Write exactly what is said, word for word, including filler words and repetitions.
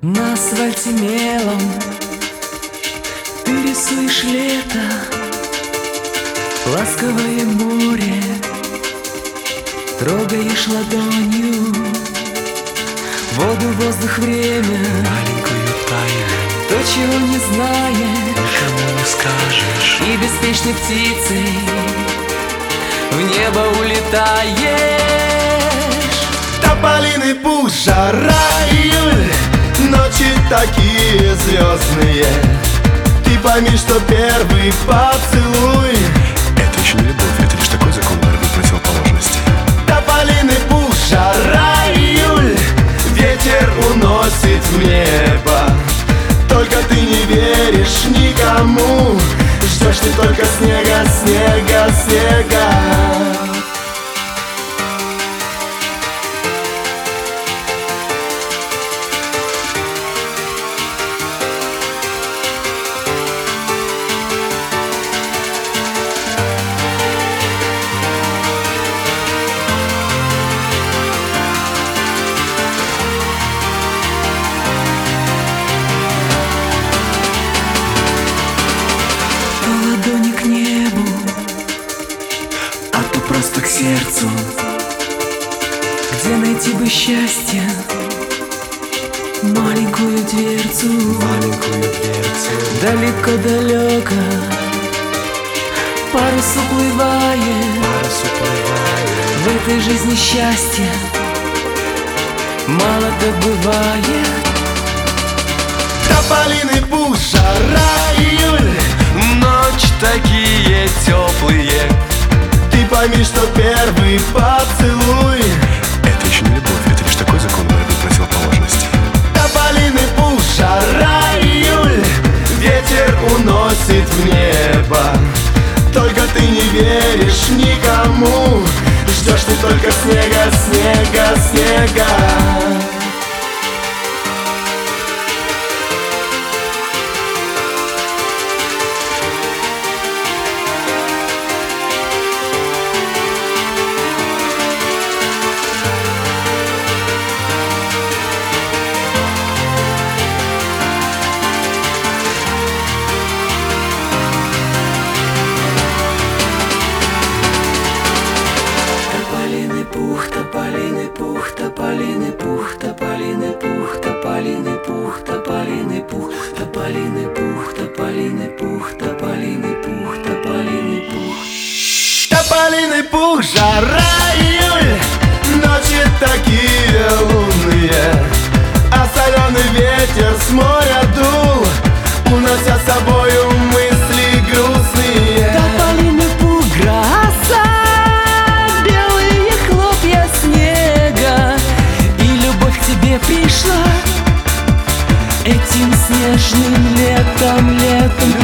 На асфальте мелом ты рисуешь лето, ласковое море трогаешь ладонью, воду, воздух, время, маленькую тайну, то, чего не знаешь, никому не скажешь. И беспечной птицей в небо улетаешь. Тополиный пух, жара, июль, ночи такие звездные. Ты пойми, что первый поцелуй — это еще не любовь, это лишь такой закон борьбы противоположностей. Тополиный пух, жара, июль, ветер уносит в небо. Только ты не веришь никому, ждешь ты только снега, снега, снега. Просто к сердцу, где найти бы счастье, маленькую дверцу, маленькую дверцу. Далеко-далеко парус уплывает, парус уплывает. В этой жизни счастья мало-то бывает. Тополиный пух, жара, июль, ночь такие теплые. ты пойми, что первый поцелуй — это еще не любовь, это лишь такой закон борьбы противоположностей. Тополиный пух, жара, июль, ветер уносит в небо. Только ты не веришь никому, ждешь ты только снега, снега, снега. Пух, тополиный пух, тополиный пух, тополиный пух, тополиный пух, тополиный пух, тополиный пух, тополиный пух, тополиный пух, тополиный пух. Тополиный пух, жара, июль, ночи такие лунные, а соленый ветер с моря дул, унося с собою мысли грустные. Тополиный пух, гроза, пришла этим снежным летом, летом.